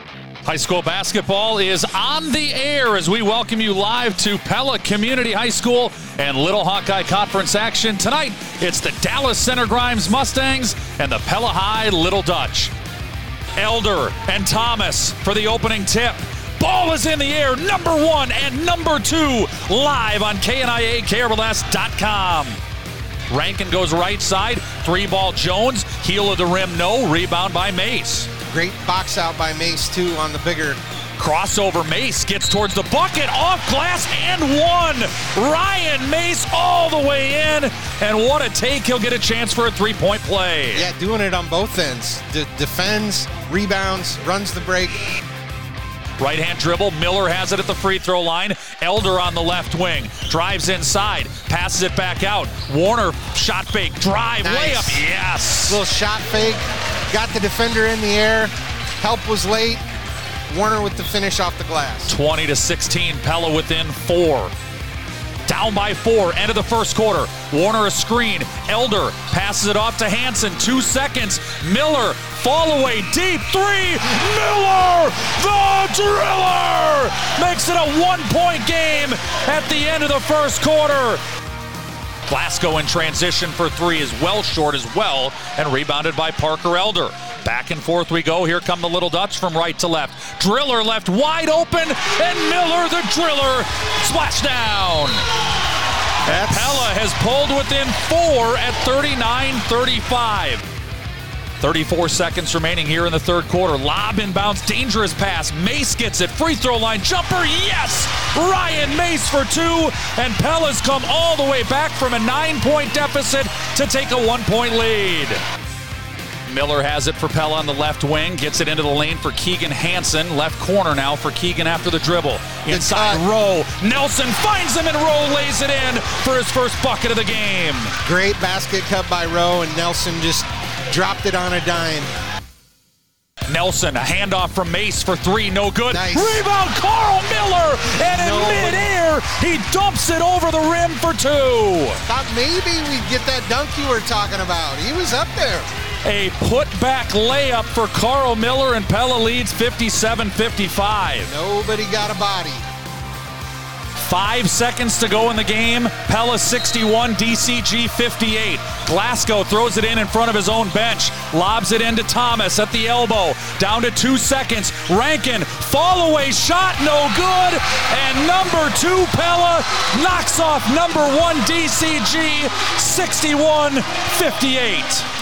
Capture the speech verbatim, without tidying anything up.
High school basketball is on the air as we welcome you live to Pella Community High School and Little Hawkeye Conference action. Tonight, it's the Dallas Center Grimes Mustangs and the Pella High Little Dutch. Elder and Thomas for the opening tip. Ball is in the air, number one and number two, live on K N I A K R L S dot com. Rankin goes right side, three ball Jones, heel of the rim, no, rebound by Mace. Great box out by Mace, too, on the bigger. Crossover, Mace gets towards the bucket, off glass, and one. Ryan Mace all the way in, and what a take. He'll get a chance for a three-point play. Yeah, doing it on both ends. De- defends, rebounds, runs the break. Right-hand dribble, Miller has it at the free throw line. Elder on the left wing, drives inside, passes it back out. Warner, shot fake, drive, Nice. layup, yes. Little shot fake, got the defender in the air. Help was late. Warner with the finish off the glass. twenty to sixteen, Pella within four. Down by four, end of the first quarter. Warner a screen. Elder passes it off to Hansen. Two seconds. Miller, fall away deep. Three. Miller, the driller, makes it a one-point game at the end of the first quarter. Glasgow in transition for three is well short as well, and rebounded by Parker Elder. Back and forth we go. Here come the Little Dutch from right to left. Driller left wide open, and Miller, the driller, splash down. That's... Pella has pulled within four at thirty-nine thirty-five. thirty-four seconds remaining here in the third quarter. Lob inbounds, dangerous pass. Mace gets it. Free throw line jumper, yes! Ryan Mace for two, and Pella's come all the way back from a nine-point deficit to take a one-point lead. Miller has it for Pella on the left wing, gets it into the lane for Keegan Hansen. Left corner now for Keegan after the dribble. Inside Rowe, Nelson finds him and Rowe lays it in for his first bucket of the game. Great basket cut by Rowe, and Nelson just dropped it on a dime. Nelson, a handoff from Mace for three, no good. Nice. Rebound, Carl Miller, and in No. midair, he dumps it over the rim for two. Thought maybe we'd get that dunk you were talking about. He was up there. A put-back layup for Carl Miller, and Pella leads fifty-seven fifty-five. Nobody got a body. Five seconds to go in the game. Pella sixty-one, D C G fifty-eight. Glasgow throws it in in front of his own bench. Lobs it into Thomas at the elbow. Down to two seconds. Rankin, fall away shot, no good. And number two, Pella, knocks off number one, D C G, sixty-one fifty-eight.